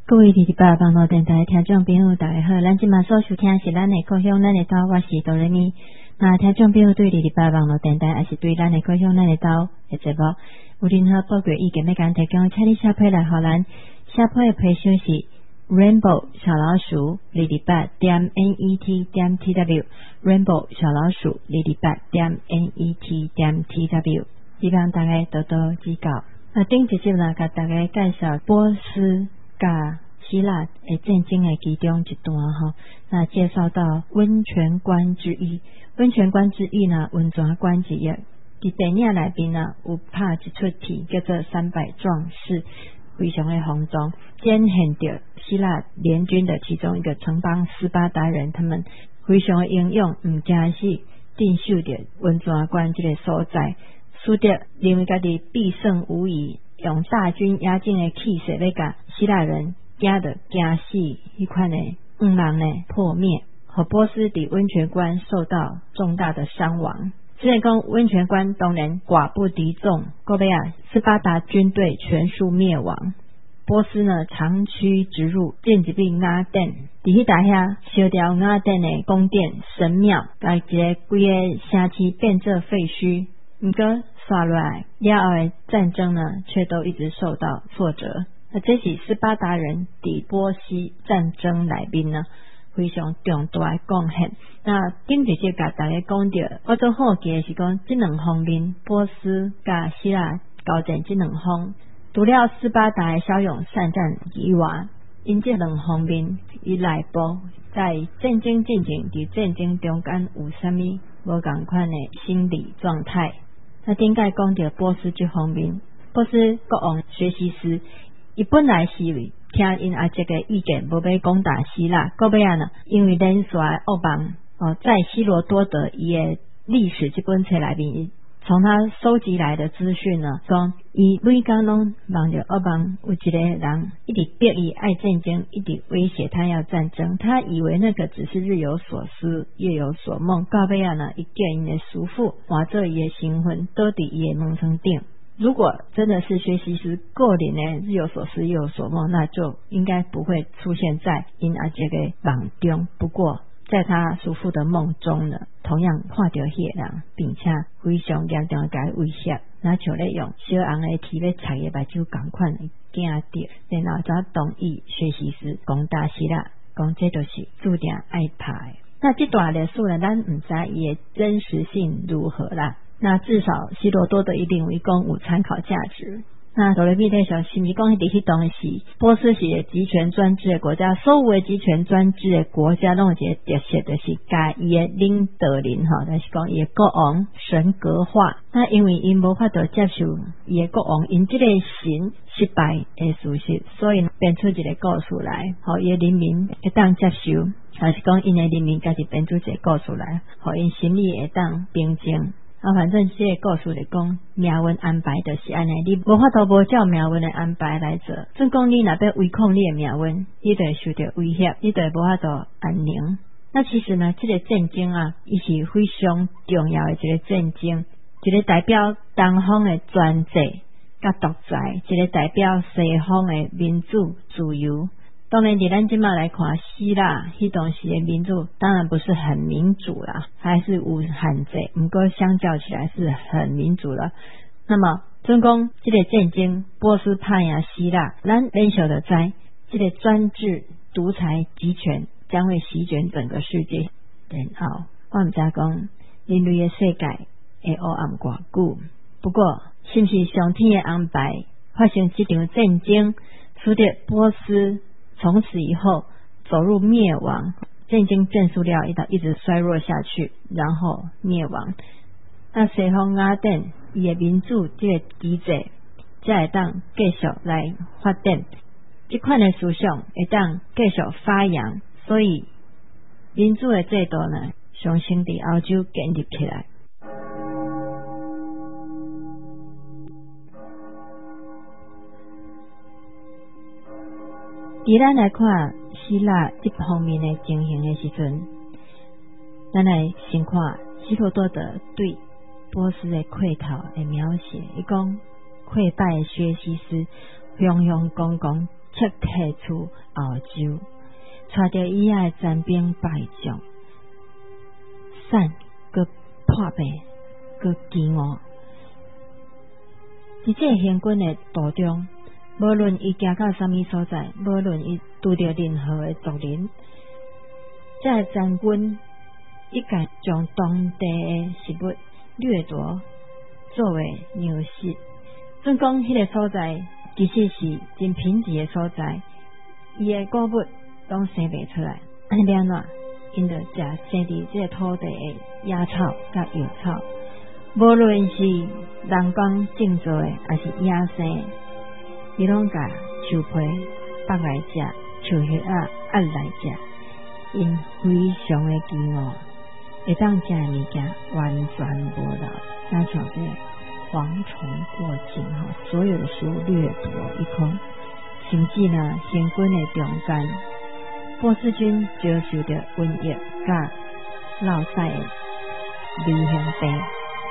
各位哩哩吧网络电台听众朋友大家好，咱今麦所收听是咱的故乡咱的岛，我是哆来咪。那听众朋友对哩哩吧网络电台还是对咱的故乡咱的岛的节目有任何宝贵意见要跟提供，请你写批来互咱，写批的批箱是 rainbow 小老鼠哩哩吧点 net 点 tw rainbow 小老鼠哩哩吧点 net 点 tw， 希望大家多多指教。顶一集呢，甲大家介绍波斯甲希腊的战争的其中一段吼，那介绍到温泉关之役。温泉关之役呢，温泉关之役，伫电影内边呢有拍一出戏叫做《300壮士》，非常的轰动，展现着希腊联军的其中一个城邦斯巴达人，他们非常的英勇，唔惊死，镇守着温泉关这个所在。输得认为家己必胜无疑，用大军压境的气势要甲希腊人惊得惊死，迄款的梦呢破灭，和波斯伫温泉关受到重大的伤亡。虽然讲温泉关当然寡不敌众，后尾斯巴达军队全数灭亡。波斯呢长驱直入，建一柄雅典，伫迄搭遐烧掉雅典的宫殿、神庙，甲一个规个城市变作废墟。不过刷落来了后的战争呢，却都一直受到挫折。那这是斯巴达人伫波斯战争内面呢非常重大的贡献。那顶一集甲大家讲到，我做好奇的是讲，这两方面波斯甲希腊交战这两方，除了斯巴达的骁勇善战以外，因这两方面伊内部在战争进程伫战争中间有啥物无同款的心理状态。那顶解讲到波斯这方面，波斯国王薛西斯，伊本来是听因阿姐的意见，无要攻打希腊，到尾呢，因为连续的恶棒在希罗多德伊的历史这本册内面，从他收集来的资讯呢，讲伊每天拢望着恶棒有一个人一直逼伊爱战争，一直威胁他要战争，他以为那个只是日有所思夜有所梦，到尾呢，伊叫因的叔父换做伊的身份倒伫伊的门床顶。如果真的是薛西斯个人的日有所思夜有所梦，那就应该不会出现在因阿姐的梦中。不过在他叔父的梦中呢，同样看到迄个人，并且非常严重的甲伊威胁，那像咧用小红的铁要插伊目睭同款的惊着，然后才同意薛西斯攻打希腊，讲这就是注定爱拍的。那这段历史呢，咱唔知伊的真实性如何啦。那至少希罗多德一定为讲有参考价值。那哆来咪在想，是毋是讲伫迄当时波斯是个集权专制的国家，所有的集权专制的国家拢有一个特色，就是甲伊的领导人就是讲伊的国王神格化。那因为因无法度接受伊的国王因这个神失败的事实，所以编出一个故事来，互伊的人民会当接受，还是讲因的人民家己编出一个故事来，互因心里会当平静。反正这个故事来讲，命运安排就是安尼，你无法度无照命运的安排来做。总讲你若要违抗你的命运，你就会受到威胁，你就会无法度安宁。那其实呢，这个战争啊，伊是非常重要的一个战争，一个代表东方的专制甲独裁，一个代表西方的民主自由。当然在咱今嘛来看希腊迄当时的民主当然不是很民主啦，还是有限制，不过相较起来是很民主了。那么总讲这个战争波斯打赢希腊，咱连续就知这个专制独裁集权将会席卷整个世界。然后我们再讲人类的世界会黑暗偌久，不过是不是上天的安排发生这场战争，使得波斯从此以后走入灭亡，战争结束了，一直衰弱下去，然后灭亡。那西方雅典伊的民主这个机制才会当继续来发展，这款的思想会当继续发扬，所以民主的制度呢，上升伫欧洲建立起来。以咱来看希腊这方面的情形的时阵，咱来先看希罗多德对波斯的溃逃的描写。伊讲溃败的薛西斯，雄雄公公撤退出欧洲，带着伊的战兵败将，散佮破败佮饥饿。伫这行军的途中，无论伊行到什么所在，无论伊拄着任何的族人，这战军一概将当地的食物掠夺作为粮食。准讲迄个所在其实是真贫瘠的所在，伊的谷物拢生袂出来，安尼安怎？因着食生伫这个土地的野草甲油草，无论是人工种做的，还是野生的，伊拢甲树皮剥来食，树叶压来食，因非常的饥饿，会当食的物件完全无留，加上这蝗虫过境，所有的食物掠夺一空，甚至呢行军的中间，波斯军遭受着瘟疫甲落屎的流行病，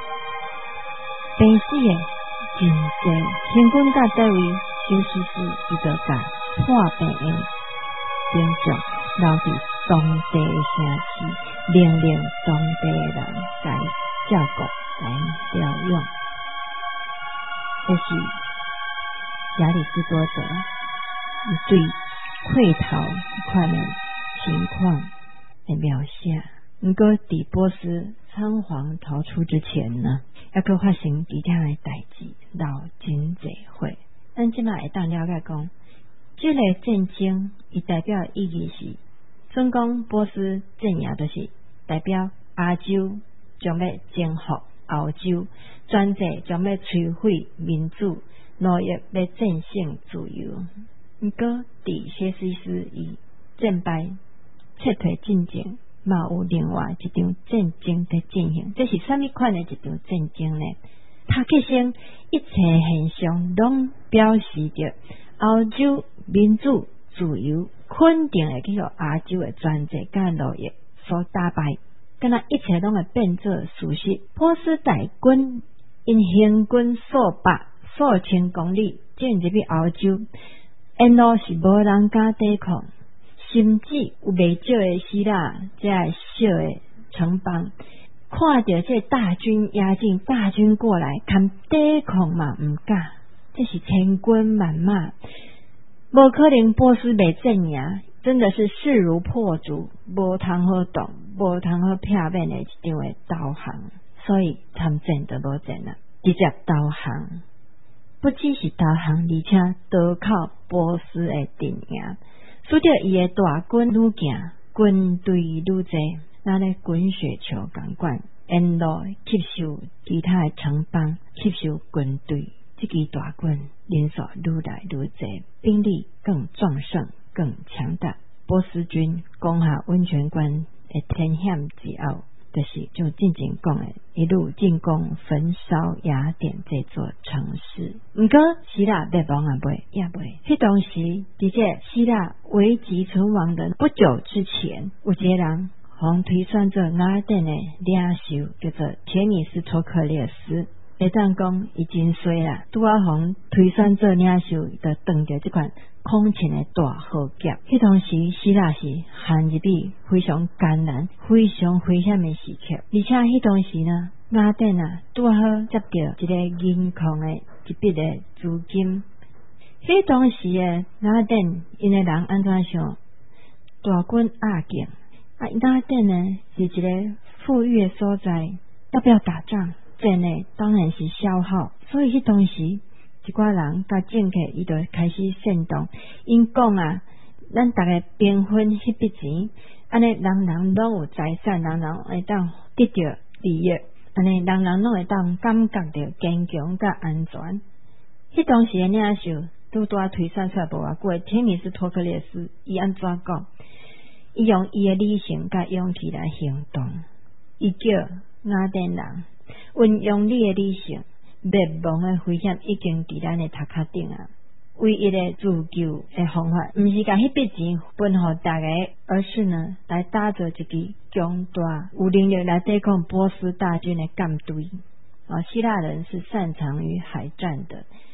病死的真多。行军到倒位休息室，伊就甲破病的兵将留伫当地的城市，命令当地的人来照顾来疗养。这是亚里士多德对溃逃款的情况的描写。不过伫波斯仓皇逃出之前呢，还佫发生其他的代志，闹真侪伙。咱即摆会当了解讲，这个战争伊代表的意义是，准讲波斯镇压，就是代表亚洲将要征服欧洲，专制将要摧毁民主，努力要战胜自由。不过伫谢西斯伊战败撤退进前，嘛有另外一场战争在进行。这是什么款的一场战争呢？它其实一切现象拢表示着欧洲民主自由肯定会去互亚洲的专制甲奴役所打败，敢若一切拢会变作事实。波斯大军因行军数千公里进入去欧洲，沿路是无人敢抵抗，甚至有袂少的希腊这小的城邦，看到这大军压境，大军过来，看抵抗嘛唔敢，这是千军万马，无可能波斯袂镇压，真的是势如破竹，无通好动，无通好片面的一场的投降，所以参战都无战啦，直接投降。不只是投降，而且都靠波斯的镇压，使得伊的大军愈行，军队愈多，那咧滚雪球共款，沿路吸收其他的城邦，吸收军队，这支大军人数愈来愈多，兵力更壮盛，更强大。波斯军攻下温泉关的天险之后，就是就进前讲的，一路进攻焚烧雅典这座城市。不过希腊灭亡也袂。迄当时伫这希腊危急存亡的不久之前，有一个人互推算做雅典的领袖，叫做铁米斯托克列斯。会当讲伊真衰啦，拄啊互推算做领袖，就当着这款空前的大浩劫。迄当时希腊是陷入去非常艰难、非常危险的时刻，而且迄当时呢，雅典啊拄好接到一个银行的一笔的资金。迄当时的雅典，因的人安怎想？大军压境雅典呢是一个富裕的所在，要不要打仗？战呢当然是消耗，所以迄当时一寡人甲政客伊就开始煽动，因讲啊，咱大家平分迄笔钱，安尼人人拢有财产，人人会当得到利益，安尼人人拢会当感觉到坚强甲安全。迄当时的领袖拄拄推算出来无偌久，铁米斯托克列斯伊安怎讲？伊用伊的理性甲勇气来行动，伊叫雅典人运用你的理性，灭亡的危险已经伫咱的头壳顶啊！唯一的自救的方法，不是把迄笔钱分给大家，而是呢，来打造一支强大、有能力来对抗波斯大军的舰队。希腊人是擅长于海战的，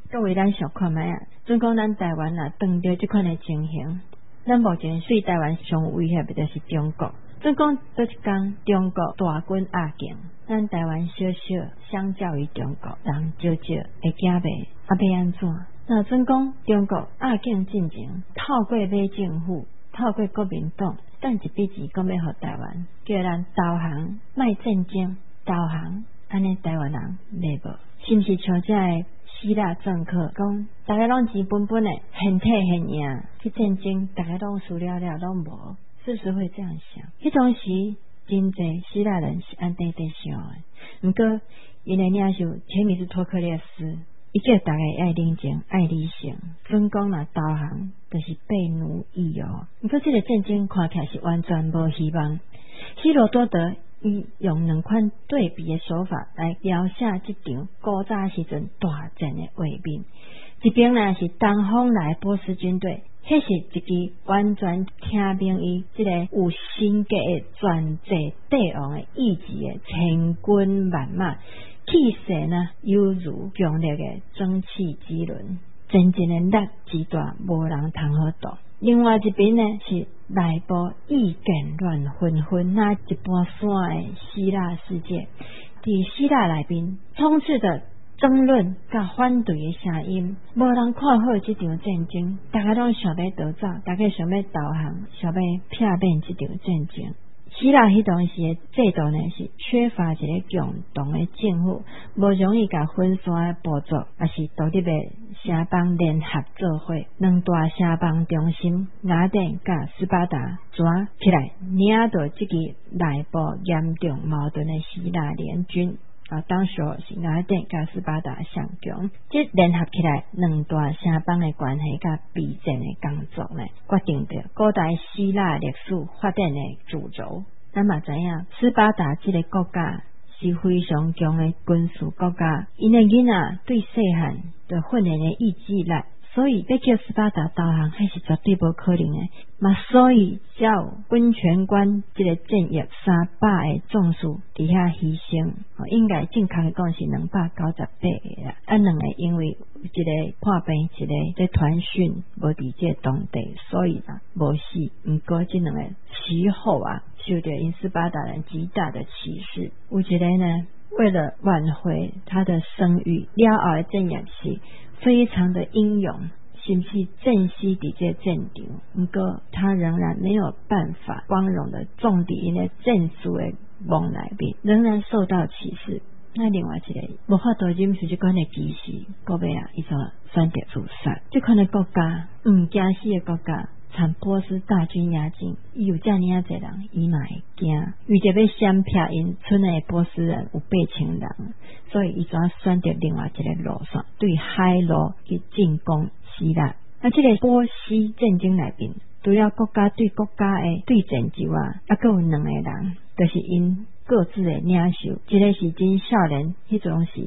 各位咱想看卖啊，准讲咱台湾啊，当着这款的情形，咱目前对台湾上威胁的就是中国。准讲倒一天中国大军压境，咱台湾小小相较于中国人少少会惊袂，要安怎？那准讲中国压境进程，透过马政府，透过国民党，等一笔钱讲要互台湾，叫咱投降，卖战争，投降，安尼台湾人袂无？是毋是像这个希腊政客讲，大家拢钱本本的，现体现赢去战争，大家拢输了了，拢无，是不是会这样想？迄当时真侪希腊人是安尼在想的，不过因的领袖铁米斯托克列斯，伊叫大家爱冷静、爱理性，准讲若投降，就是被奴役哦。不过这个战争看起来是完全无希望。希罗多德伊用两款对比的手法来描写这场古早时阵大战的画面。一边呢是东方来波斯军队，迄是一支完全听命于这个有神格的专制帝王的意志的千军万马，气势呢犹如强烈的蒸汽之轮，真正的力之大，无人通好度。另外一边呢是内部意见乱纷纷，那一般山的希腊世界，伫希腊内边充斥着争论甲反对的声音，无人看好这场战争，大家拢想要逃走，大家想要投降，想要避免这场战争。希腊迄当时的制度呢是缺乏一个共同的政府，无容易甲分散的部族也是独立的城邦联合做伙，两大城邦中心雅典甲斯巴达抓起来，领导这个内部严重矛盾的希腊联军。当时是雅典甲斯巴达上强，即联合起来两大城邦的关系甲备战的工作呢，决定着古代希腊历史发展的主轴。咱嘛知影，斯巴达这个国家是非常强的军事国家，因的囡仔对细汉的训练的意志力，所以要叫斯巴达投降，还是绝对不可能的。嘛，所以只有温泉关这个战役300的壮士伫遐牺牲，应该正确的讲是298个啦。两个因为一个破病，一个在团训，无伫这当地，所以啦无死。不过这两个其后受到因斯巴达人极大的歧视。有一个呢，为了挽回他的声誉，了后的战役是非常的英勇，甚至正西伫这战场，不过他仍然没有办法光荣的种伫因的战术的梦内面，仍然受到歧视。那另外一个无法度忍受这款的歧视，到尾伊就选择自杀。这款的国家，惊死的国家，参波斯大军压境，伊有遮尔啊侪人，伊嘛会惊，为着要闪避因村内波斯人有8,000人，所以伊就选择另外一个路线，对海路去进攻希腊。这个波西战争内面，除了国家对国家的对战之外，还有两个人，就是因各自的领袖，一个是真少年，迄种是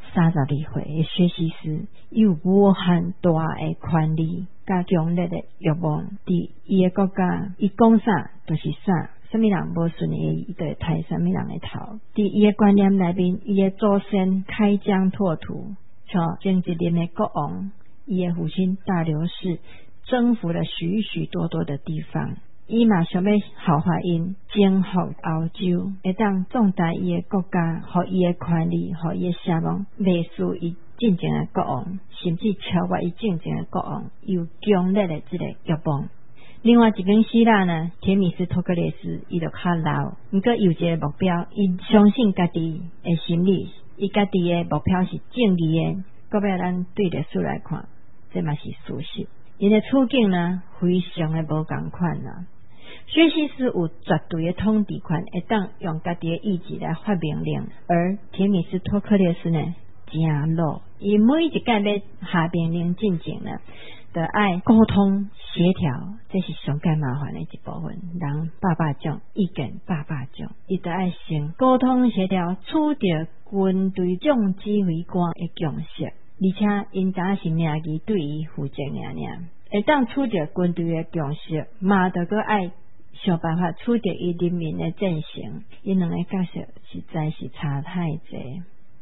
32岁的薛西斯，有无限大的权力甲强烈的欲望，伫伊的国家，伊讲啥就是啥，什么人无顺伊，伊就会抬什么人的头。伫伊的观念内面，伊的祖先开疆拓土，像前一任的国王，伊的父亲大流士征服了许许多多的地方。伊嘛想要效法因征服欧洲，会当壮大伊的国家，互伊的权力，互伊的声望，类似伊进前的国王，甚至超越伊进前的国王，有强烈的这个欲望。另外一边希腊呢，铁米斯托克列斯伊就较老，不过有一个目标，伊相信家己的心理，伊家己的目标是正义的。到尾咱对历史来看，这嘛是事实。因的处境呢，非常的无同款啦。薛西斯有绝对的统治权，会当用家己的意志来发命令，而铁米斯托克列斯呢，真老，伊每一届要下命令进前呢，就爱沟通协调，这是上介麻烦的一部分。人百种意见，百种，伊就爱先沟通协调，处着军队总指挥官的共识，而且因早是名义对伊负责尔，会当处着军队的共识，嘛就搁爱想办法处着伊人民的阵型，因两个角色实在是差太济。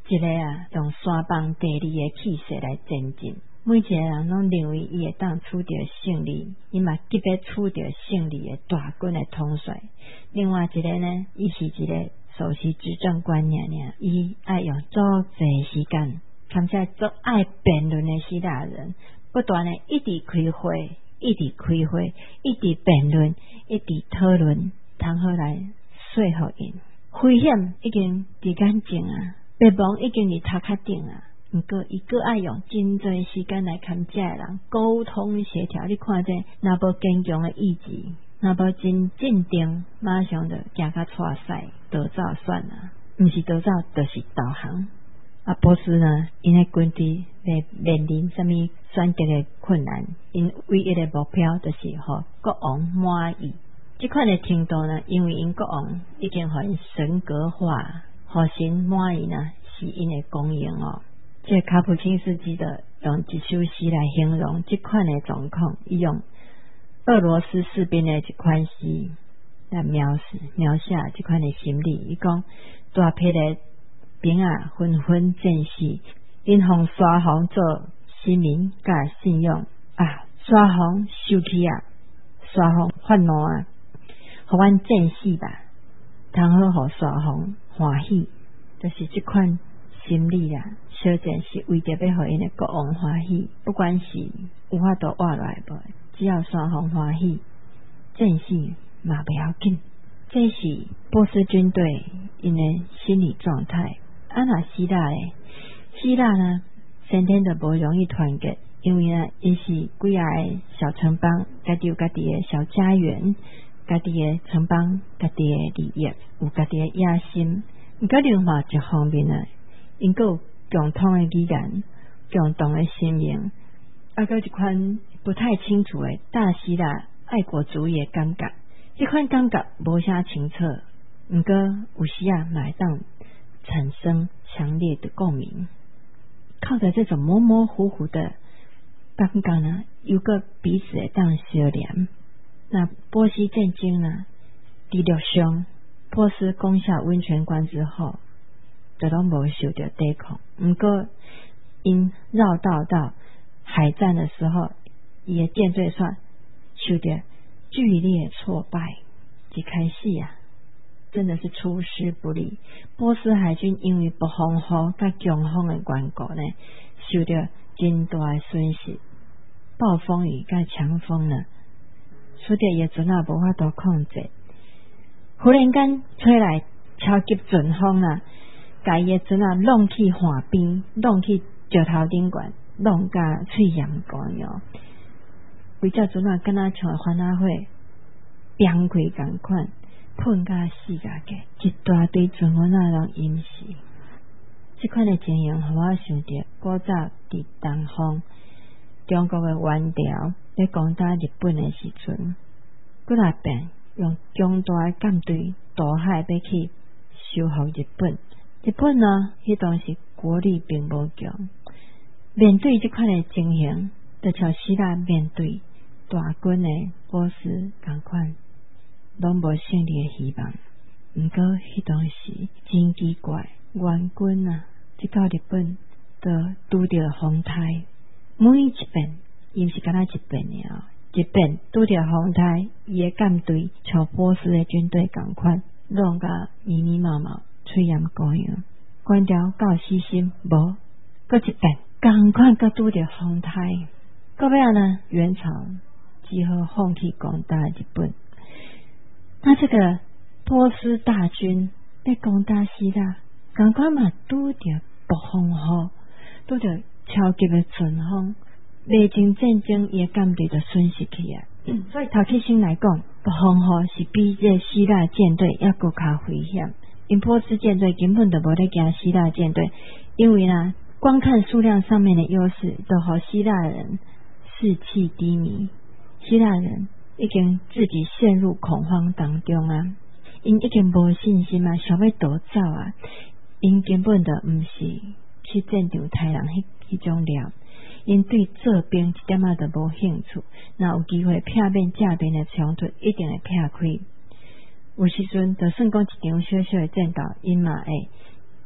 一个用山崩地裂的气势来前进，每一个人拢认为伊会当取得胜利，伊嘛急要取得胜利的大军的统帅。另外一个呢，伊是一个首席执政官尔，伊爱用足侪时间，兼且足爱辩论的希腊人，不断的一直开会，一直辩论，一直讨论，通好来说服因。危险已经伫眼前灭亡已经伫头壳顶不过伊个爱用真侪时间来跟这个人沟通协调。你看这若无坚强的意志，若无真镇定，马上就行到错赛逃走算不是逃走就是投降。波斯呢，因的军队面临什么选择的困难，因唯一的目标就是互国王满意。这款的程度呢，因为因国王已经互因神格化，互神满意呢，是因的功用这卡普钦斯基的用一首诗来形容这款的状况，伊用俄罗斯士兵的一款诗来描写这款的心理。伊讲大批的兵纷纷战死，因互沙皇做新民甲信用沙皇生气沙皇发怒互阮战死吧，通好互沙皇欢喜，就是这款心理小战是为着要互因的国王欢喜，不管是有法度活来无，只要沙皇欢喜，战死嘛不要紧。这是波斯军队因的心理状态。那希腊呢，先天就不容易团结，因为呢，因是几个小城邦，家己有家己的小家园，家己的城邦，家己的利益，有家己的野心。不过另外一方面呢，因有共同的语言，共同的信命，还有一款不太清楚的大希腊爱国主义的感觉。这款感觉无啥清澈，不过有时嘛会当产生强烈的共鸣。靠着这种模模糊糊的感觉呢，有个彼此会当相连。那波西战争呢，第六上波斯攻下温泉关之后，就都没受到抵抗。不过因绕道到海战的时候，伊的舰队算受到剧烈挫败。一开始真的是出师不利。波斯海军因为暴风雨甲强风的缘故呢，受到真大的损失。暴风雨甲强风呢，使得伊的船无法度控制。忽然间吹来超级阵风把伊的船弄去海边，弄去石头顶悬，弄甲脆阳光规只船敢若像番仔火崩开同款，喷甲死甲个，一大堆船员拢淹死。这款的情形，互我想到古早伫东方中国的元朝咧攻打日本的时阵，几若遍用强大的舰队渡海要去收复日本。日本呢，迄当时国力并无强，面对这款的情形，就像希腊面对大军的波斯同款，拢无胜利的希望。不过迄当时真奇怪，元军一到日本就拄着风台，每一遍伊毋是敢若一遍尔，一遍拄着风台，伊的舰队像波斯的军队同款，弄甲密密麻麻，炊烟高扬，官僚到死心无，搁一遍同款搁拄着风台。到尾呢，元朝只好放弃攻打日本。那这个波斯大军要攻打希腊，同款嘛拄着暴风雨，拄着超级的阵风，未经战争伊的舰队就损失去所以头起先来讲，暴风雨是比这希腊舰队要更加危险。因波斯舰队根本就无咧惊希腊舰队，因为光看数量上面的优势，都和希腊人士气低迷。希腊人已经自己陷入恐慌当中因已经无信心想要逃走因根本就毋是去战场杀人迄种料，因对做兵一点都无兴趣。若有机会片面正面的冲突，一定会劈开。有时阵就算讲一场小小的战斗，因嘛会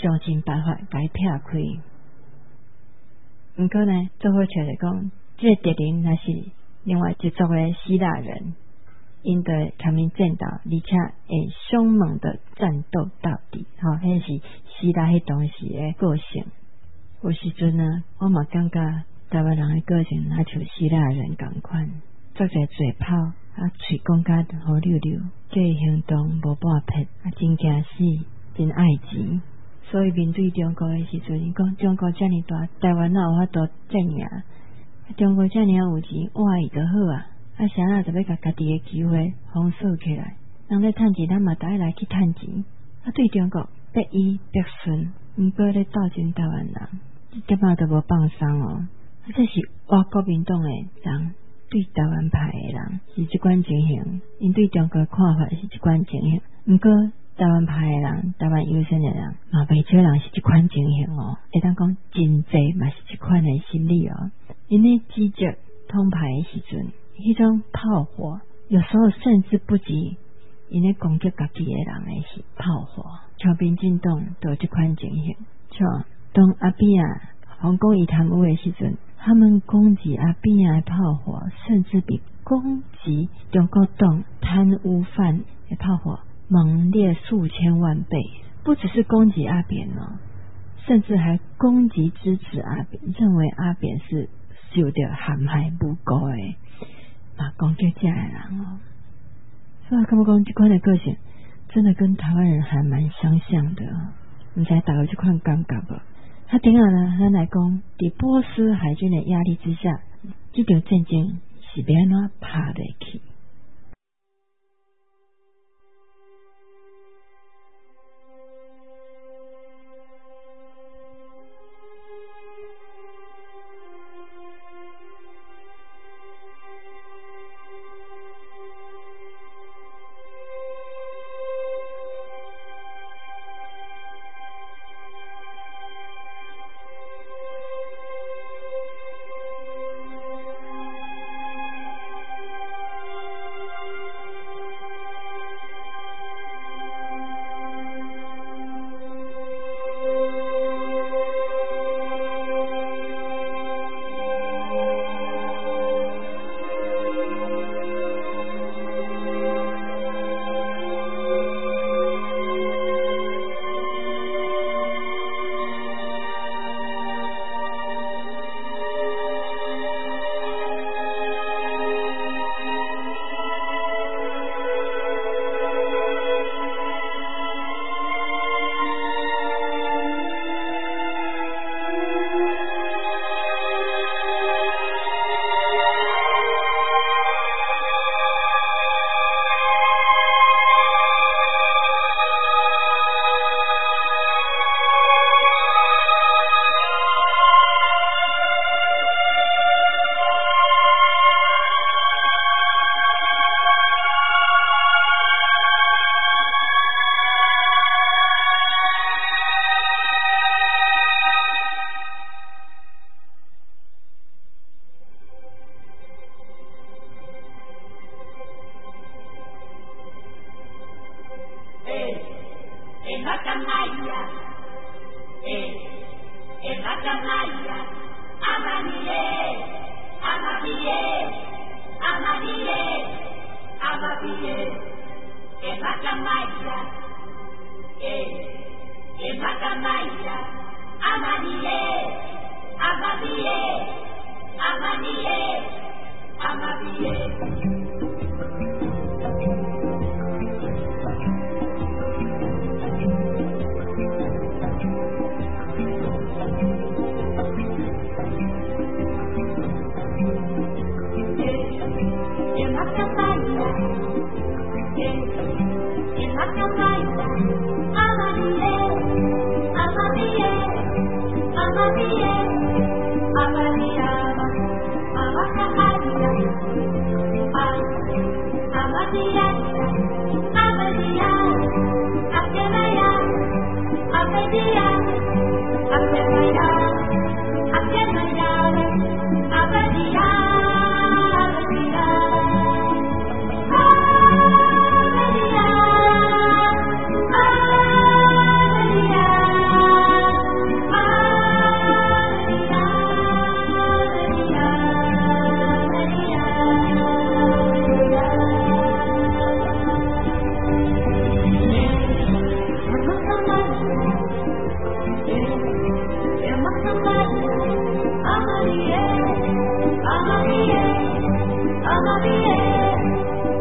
想尽办法甲伊劈开。毋过呢，做伙找着讲，这个敌人若是另外一族的希腊人，因对他们战斗，而且会凶猛的战斗到底。迄是希腊迄当时的个性。有时阵呢，我嘛感觉台湾人的个性也像希腊人同款，作者嘴炮嘴讲甲好溜溜，这行动无半撇，真惊死，真爱钱。所以面对中国的时阵，伊讲中国遮尔大，台湾哪有法度镇压？中国遮尔有钱，挖伊就好啊！啥啊就要甲家己的机会封锁起来。人咧趁钱，咱嘛大家来去趁钱。对中国百依百顺，毋过咧斗争台湾人，一点仔都无放松哦。这是我国民党的人对台湾派的人是即款情形，因对中国的看法是即款情形。毋过台湾派的人，台湾优先的人，嘛袂少人是即款情形哦。会当讲真济嘛是即款的心理哦。因咧指责统派的时阵，迄种炮火有时候甚至不及因咧攻击家己的人的是炮火。像民进党都有即款情形，像当阿扁皇宫伊贪污的时阵，他们攻击阿扁的炮火，甚至比攻击中国党贪污犯的炮火猛烈数千万倍。不只是攻击阿扁哦，甚至还攻击支持阿扁，认为阿扁是受到陷害诬告的，攻击这样的人哦。所以感觉讲这款的个性真的跟台湾人还蛮相像的，不知道大家这款感觉无？顶下呢，咱来讲，伫波斯海军的压力之下，这场战争是要安怎打落去？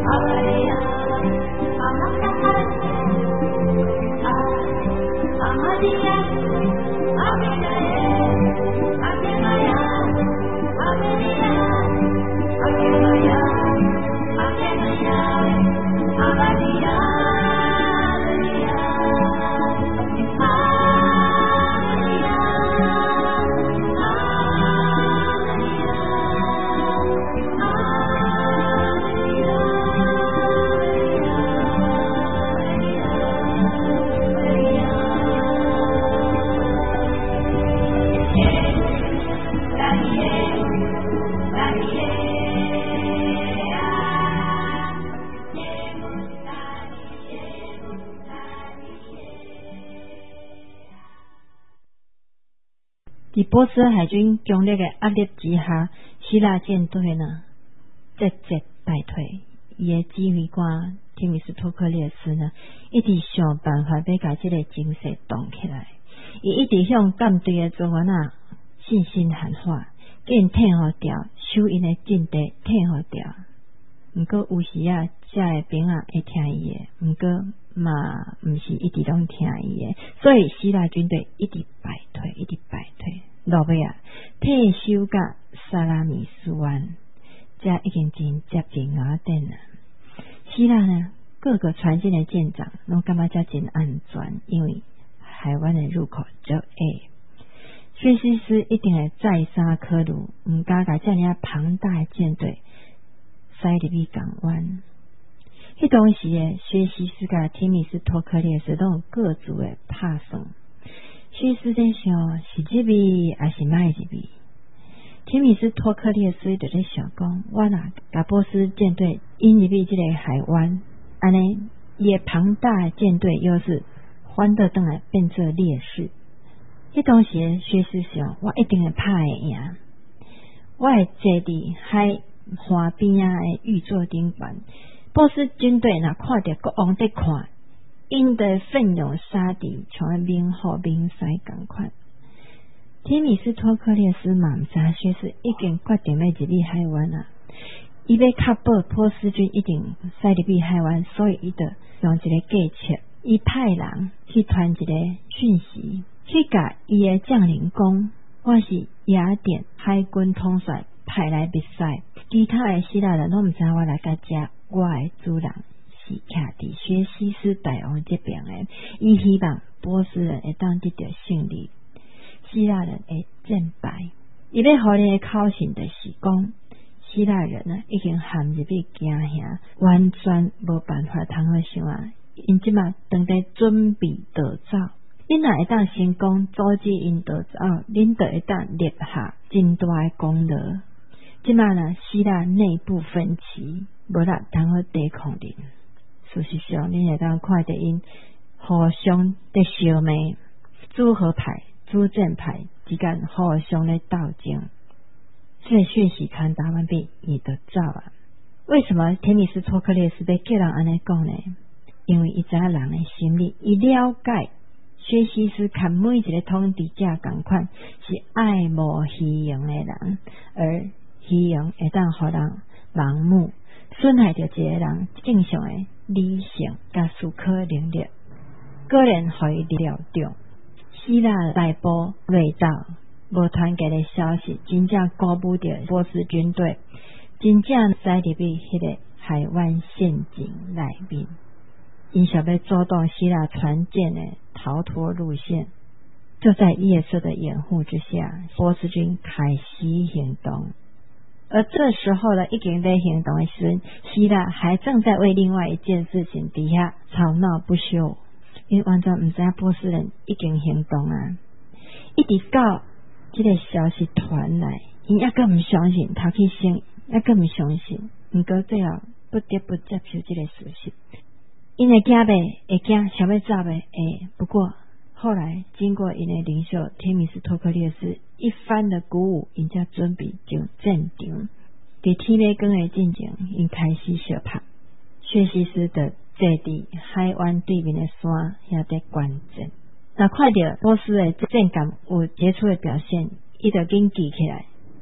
在波斯海军强烈的压力之下，希腊舰队呢节节败退。伊的指挥官提米斯托克列斯呢，一直想办法要把这个情势动起来。伊一直向舰队的组员信心喊话，叫因退好掉，收因的阵地退好掉。毋过有时这个兵会听伊的，毋过嘛毋是一直拢听伊的，所以希腊军队一直败退，一直败退。落尾退守到萨拉米斯湾，这已经真接近雅典了。希腊呢，各个船舰的舰长拢感觉这真安全，因为海湾的入口只有 A。薛西斯一定会再三考虑，毋敢把这样庞大的舰队塞入去港湾。迄当时的薛西斯甲提米斯托克列斯都有各自的打算。薛西斯在想是入去还是卖入去？提米斯托克列斯就在想讲，我若甲波斯舰队引入去这个海湾，安尼伊的庞大的舰队又是翻倒转来变做劣势。迄当时的薛西斯想，我一定会拍会赢。我会坐伫海岸边的玉座顶端，波斯军队若看到国王在看，因的奋勇杀敌，像明后明西同款。提米斯托克列斯嘛毋知薛西斯已经决定要入去海湾啊，伊要确保波斯军一定塞入去海湾，所以伊就用一个计策，伊派人去传一个讯息，去甲伊的将领讲，我是雅典海军统帅派来比赛，其他的希腊人拢毋知我来甲遮，我的主人是徛伫薛西斯大王这边的，伊希望波斯人会当得到胜利，希腊人会战败。伊要互你的考信就是讲，希腊人呢已经陷入去惊吓，完全无办法通好想啊，因即马当在准备逃走。恁若会当成功阻止因逃走，恁就会当立下真大的功劳。即马呢，希腊内部分歧，无力通好抵抗恁。事实上，恁会当看到因互相在相骂，主和派、主战派之间互相在斗争。这个讯息传达完毕，伊就走啊。为什么提米斯托克列斯要叫人安尼讲呢？因为伊知影人的心理，伊了解薛西斯看每一个统治者同款，是爱慕虚荣的人，而虚荣会当互人盲目，损害着一个人正常的理性甲思考能力，个人互伊了中。希腊内部内斗无团结的消息，真正鼓舞着波斯军队，真正塞入去迄个海湾陷阱内面。因想要阻挡希腊船舰的逃脱路线，就在夜色的掩护之下，波斯军开始行动。而这时候呢，已经在行动的时候，希腊还正在为另外一件事情底下吵闹不休，因为完全不知道波斯人已经行动啊，一直到这个消息传来，因还阁不相信，头去先还阁不相信，不过最后不得不接受这个事实。因会惊袂？会惊，想要走袂？不过后来经过因的领袖提米斯托克列斯一番的鼓舞，因才准备上战场。在天要光的进前，因开始相拍。薛西斯就坐伫海湾对面的山遐在观战。那看到波斯的战舰有杰出的表现，伊就紧记起来。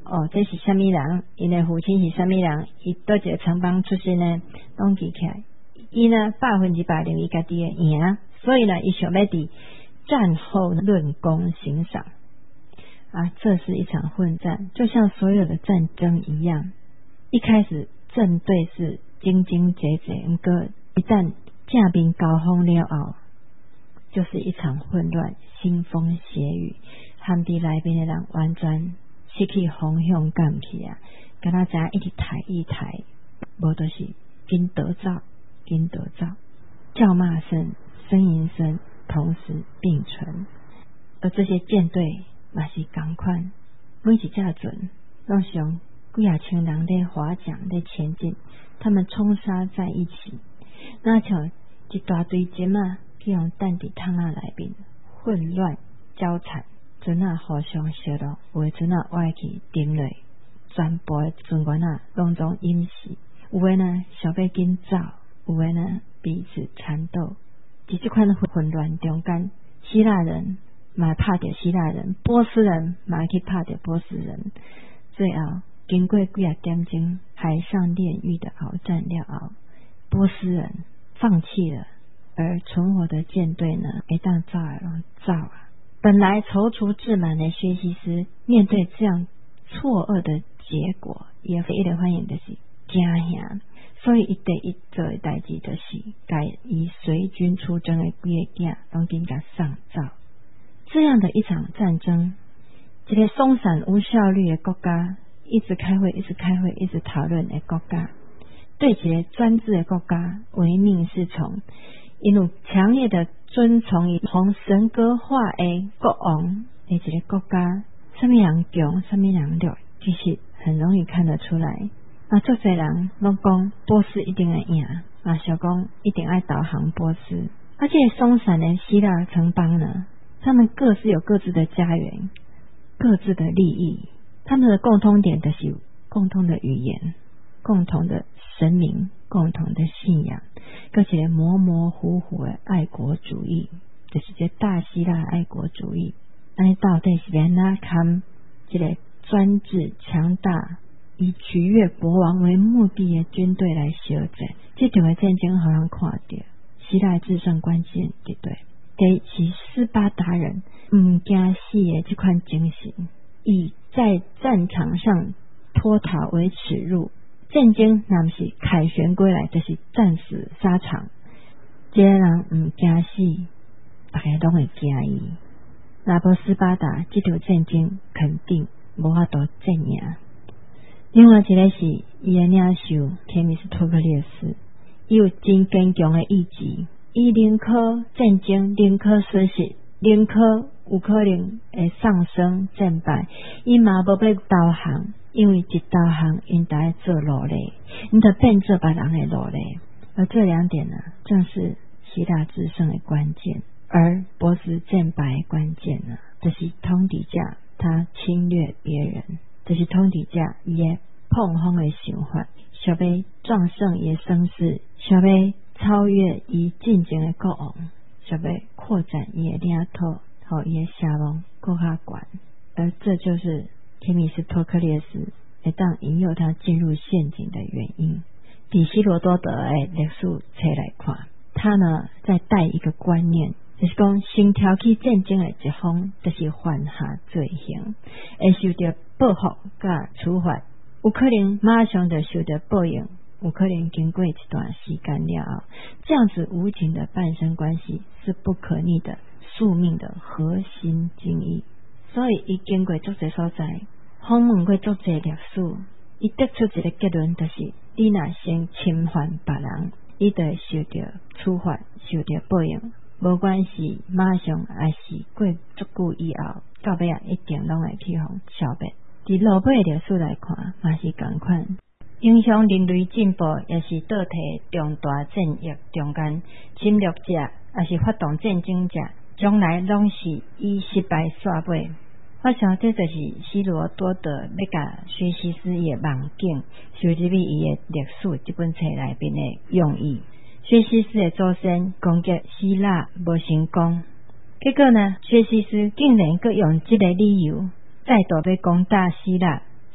这是什么人，因的父亲是什么人，伊倒一个城邦出身呢，拢记起来。伊呢100%认为家己的赢，所以呢伊想要伫战后论功行赏啊，这是一场混战，就像所有的战争一样，一开始阵队是兢兢节节，不过一旦正面交锋了后，就是一场混乱，腥风血雨，含伫内面的人完全失去方向感去啊！敢若知影一直抬，无就是紧得走，叫骂声、呻吟声同时并存。而这些舰队也是同款，每一架船拢上几啊千人在划桨在前进，他们冲杀在一起，那像一大堆针啊，去用弹伫桶仔内面混乱交缠，船啊互相烧落，有的船啊歪去沉落，全部的船员啊拢总淹死，有的呢想要紧走，有的呢彼此缠斗。在这款混乱中间，希腊人嘛拍着希腊人，波斯人嘛去拍着波斯人，最后经过几啊点钟海上炼狱的鏖战了后，波斯人放弃了，而存活的舰队呢，一旦造啊！本来踌躇自满的薛西斯，面对这样错愕的结果，也非常欢迎的是惊吓，所以一第一做的代志就是该以随军出征的几个囝拢紧甲上造。这样的一场战争，一个松散无效率的国家，一直开会，一直讨论的国家，对一个专制的国家唯命是从，因有强烈的遵从以同神格化的国王的一个国家，什么人强，什么人弱，其实很容易看得出来。那这些人拢讲波斯一定会赢，想讲一定要导航波斯。而且松散的希腊城邦呢，他们各自有各自的家园，各自的利益，他们的共通点就是共同的语言，共同的神明，共同的信仰，而且模模糊糊的爱国主义，就是这大希腊爱国主义。那到底是要哪看这个专制强大以取悦国王为目的的军队来相战？这场的战争好像看到希腊制胜关键对不对？第是斯巴达人不惊死的这款精神，以在战场上脱逃为耻辱。战争若不是凯旋归来，就是战死沙场。这个人不惊死，大家都会惊伊。若无斯巴达这场战争肯定无法度战赢。另外一个是伊的领袖提米斯托克列斯，伊有真坚强的意志，伊宁可战争，宁可损失，宁可有可能会丧生战败，伊嘛无要投降，因为一投降因就要做奴隶，因就变做别人的奴隶。而这两点呢，正是希腊制胜的关键，而波斯战败的关键呢，就是统治者他侵略别人，就是统治者伊的碰风的想法，想要壮盛伊的声势，想要超越伊进前的国王，想要扩展伊的领土，和伊的声望更较悬。而这就是提米斯托克列斯会当引诱他进入陷阱的原因。以希罗多德的历史册来看，他呢在带一个观念，就是讲先挑起战争的一方，就是犯下罪行，会受到报复甲处罚，有可能马上就受到报应，有可能经过一段时间了后，这样子无情的伴生关系是不可逆的宿命的核心精义。所以伊经过足侪所在，访问过足侪历史，伊得出一个结论，就是你若先侵犯别人，你就会受到处罚，受到报应，无关系马上还是过足久以后，到尾一定拢会去互消灭。伫罗马的历史来看，嘛是同款，影响人类进步，也是倒摕重大战役中间，侵略者也是发动战争者，将来拢是以失败煞尾。我想这就是希罗多德要甲薛西斯的梦境收入于伊的历史这本册内面的用意。薛西斯的祖先攻击希腊无成功，结果呢，薛西斯竟然阁用这个理由再度要攻打希腊，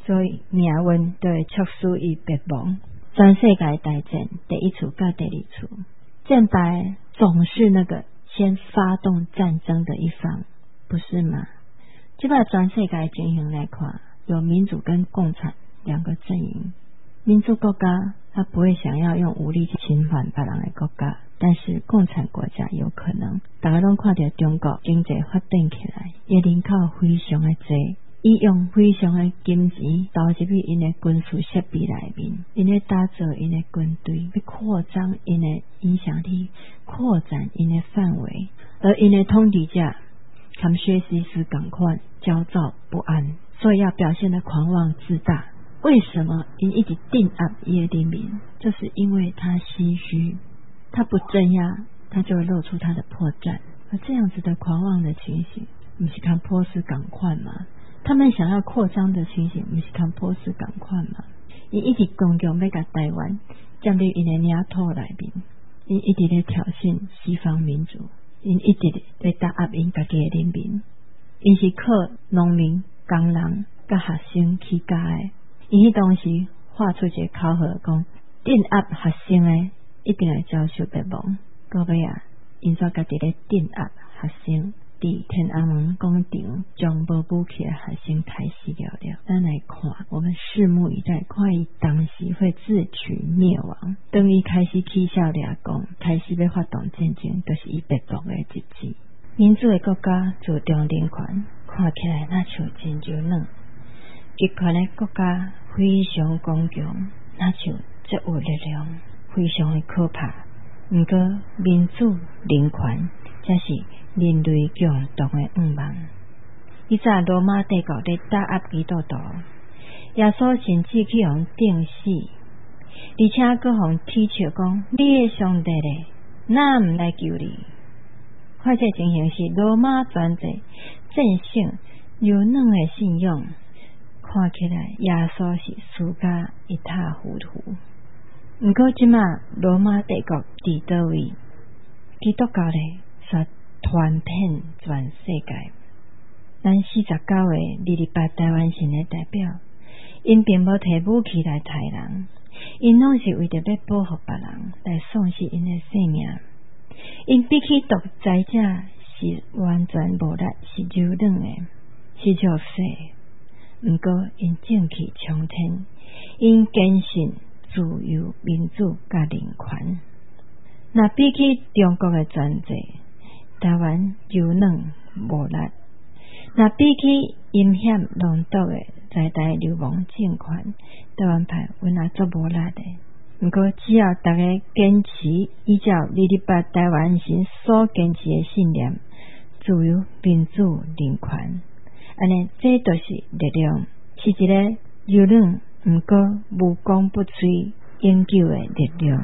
所以命运就会促使伊灭亡。全世界大战第一次到第二次，战败总是那个先发动战争的一方，不是吗？就把全世界情形来看，有民主跟共产两个阵营。民主国家他不会想要用武力去侵犯别人的国家，但是共产国家有可能。大家都看到中国经济发展起来，伊人口非常的多，伊用非常的金钱投入去因的军事设备内面，因咧打造因的军队，去扩张因的影响力，扩展因的范围，而因的统治者跟薛西斯同款焦躁不安，所以要表现得狂妄自大。为什么因一直镇压伊的人民？就是因为他心虚，他不镇压，他就会露出他的破绽。而这样子的狂妄的情形，不是跟波斯同款吗？他们想要扩张的情形，不是跟波斯同款吗？因一直强强要把台湾占领因的领土内面，因一直在挑衅西方民主，因一直在打压因家己的人民，因是靠农民、工人、甲学生起家的。伊迄当时画出一个口号，讲镇压学生的一定会遭受灭亡。各位啊，因所家己咧镇压学生，伫天安门广场将无武器的学生开死了。咱来看，我们拭目以待，看伊当时会自取灭亡。等伊开始起笑俩讲，开始要发动战争，就是伊灭亡的日子。民主的国家注重人权，看起来那像真柔软。极权的国家非常刚强，那就极有力量，非常的可怕。不过民主人权才是人类共同的愿望。以前罗马帝国在打压基督徒，耶稣甚至去互钉死，而且佫互踢笑讲：你的上帝咧，哪唔来救你？看这情形是罗马专制正性柔软的信仰。看起来耶稣是输甲一塌糊涂。不过即马罗马帝国伫倒位，基督教咧却传遍全世界。咱49个228台湾省的代表，因并无摕武器来杀人，因拢是为着要保护别人，来丧失因的性命。因比起独裁者是完全无力，是柔软的，是弱势。不过因正气冲天，因坚信自由、民主甲人权。那比起中国的专制，台湾柔软无力；那比起阴险浪毒的在台流氓政权，台湾派阮也足无力的。不过只要大家坚持依照228台湾省所坚持的信念，自由、民主、人权。安尼，这就是力量，是一个柔软不过无功不摧永久的力量。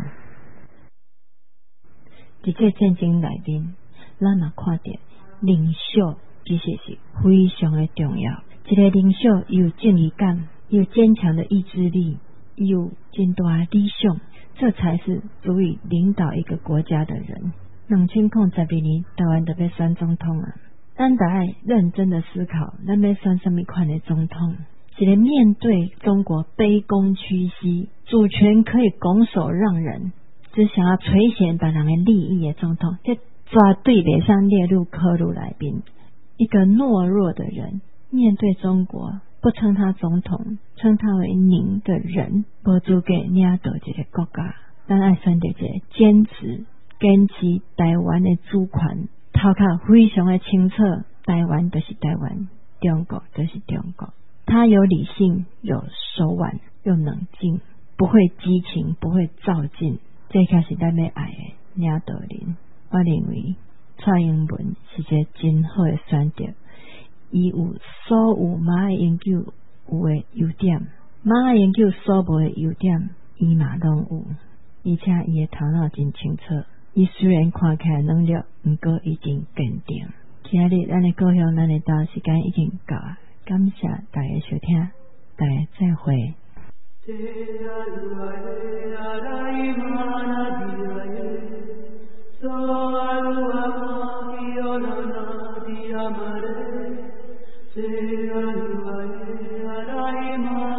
在这战争内面，咱也看到领袖其实是非常的重要。一个领袖有正义感，有坚强的意志力，有真大的理想，这才是足以领导一个国家的人。2012年，台湾就要选总统啊！咱得爱认真的思考，咱要选什么款的总统？一个面对中国卑躬屈膝、主权可以拱手让人，只想要垂涎别人的利益的总统，这绝对袂上列入科路内面。一个懦弱的人面对中国，不称他总统，称他为您的人，无资格领导一个国家。咱爱选择一个坚持台湾的主权。头壳非常的清澈，台湾就是台湾，中国就是中国。他有理性，有手腕，又冷静，不会激情，不会躁进，这才是咱要爱的领导人。我认为蔡英文是一个真好的选择，伊有所有马的研究有的优点，马的研究所无的优点，伊嘛拢有，而且伊的头脑真清澈。伊虽然看起来能力，不过已经坚定。今日咱的故乡，咱的到时间已经到啊！感谢大家收听，大家再会。 Se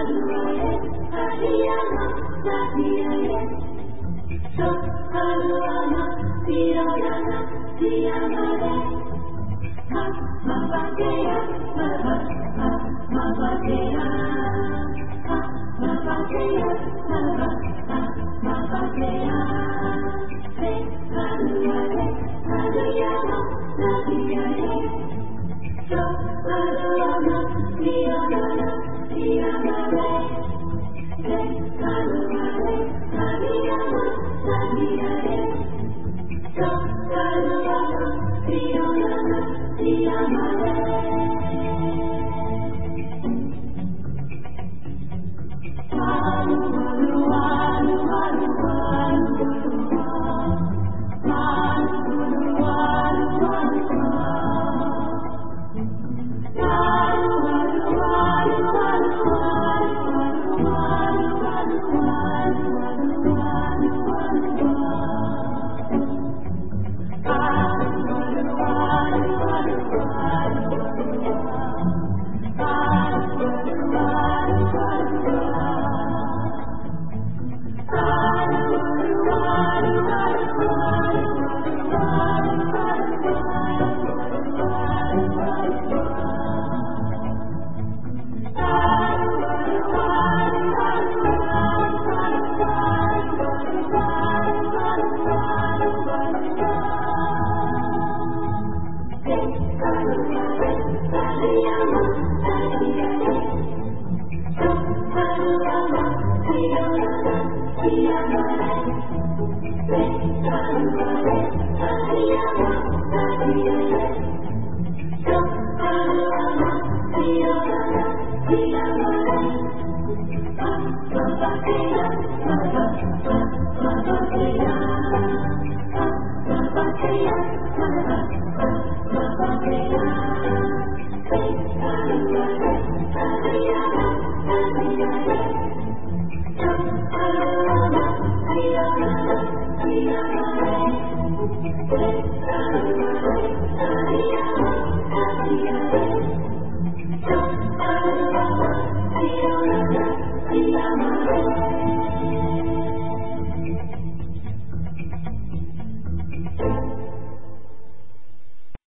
Thank you.